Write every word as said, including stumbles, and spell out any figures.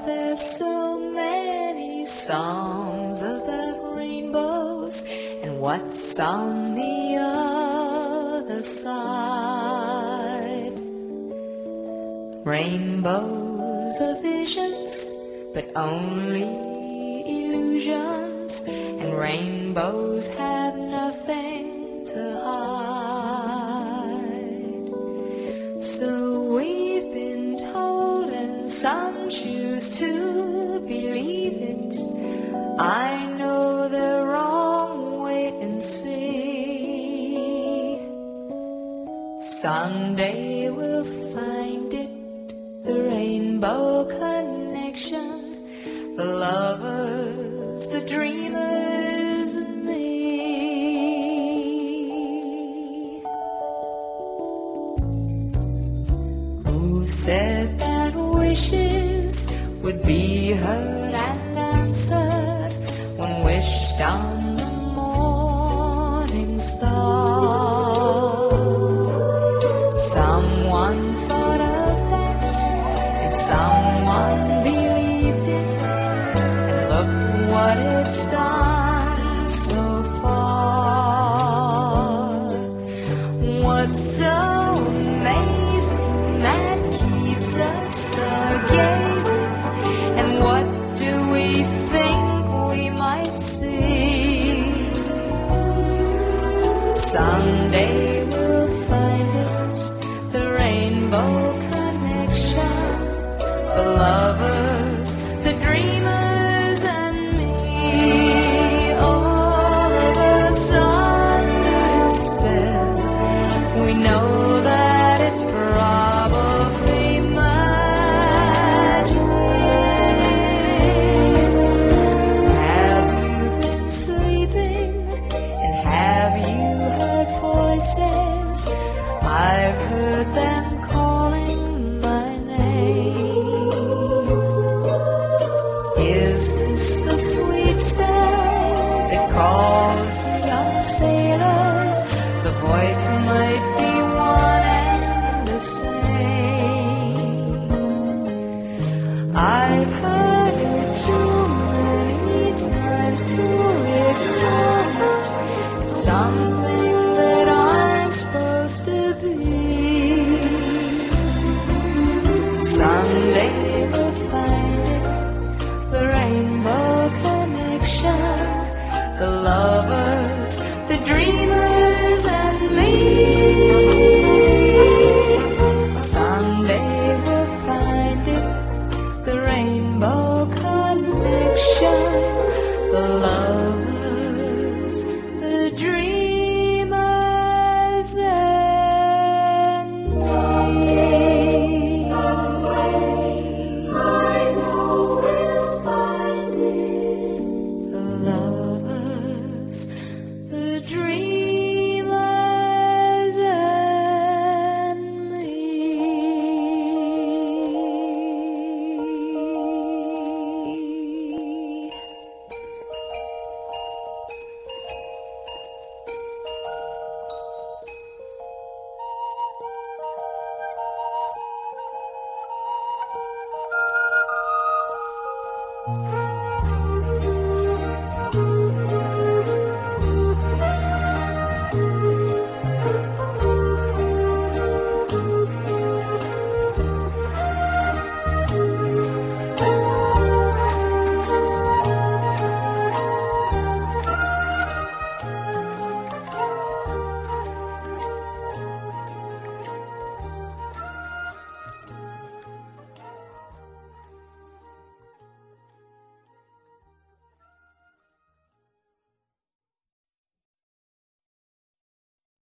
there's so many songs about rainbows, and what's on the other side? Rainbows are visions, but only illusions, and rainbows have nothing to hide. So we've been told, and some choose to believe it. I know the wrong way and see. Someday we'll find it, the rainbow connection, the lovers, the dreamers, and me. Who said that wishes would be heard and answered when wished on the morning star? Someone thought of that, and someone believed it, and look what it's done so far. What's so amazing that keeps us stargazing, and what do we think we might see? Someday we'll find it, the rainbow connection, the lovers, the dreamers, and me. All of us under its spell, we know that it's probably magic. Have you been sleeping, and have you heard voices? I've heard them calling my name. Is this the sweet sound that calls the young sailors? The voice might be one and the same. I've heard it too many times to ignore it. It's something that I'm supposed to be. Someday we'll find it, the rainbow connection, the lovers, the dreamers, and me. Someday we'll find it, the rainbow connection, the lovers, the dreamers, and me. I know we'll find it, the lovers, the dreamers, and me. Mm-hmm.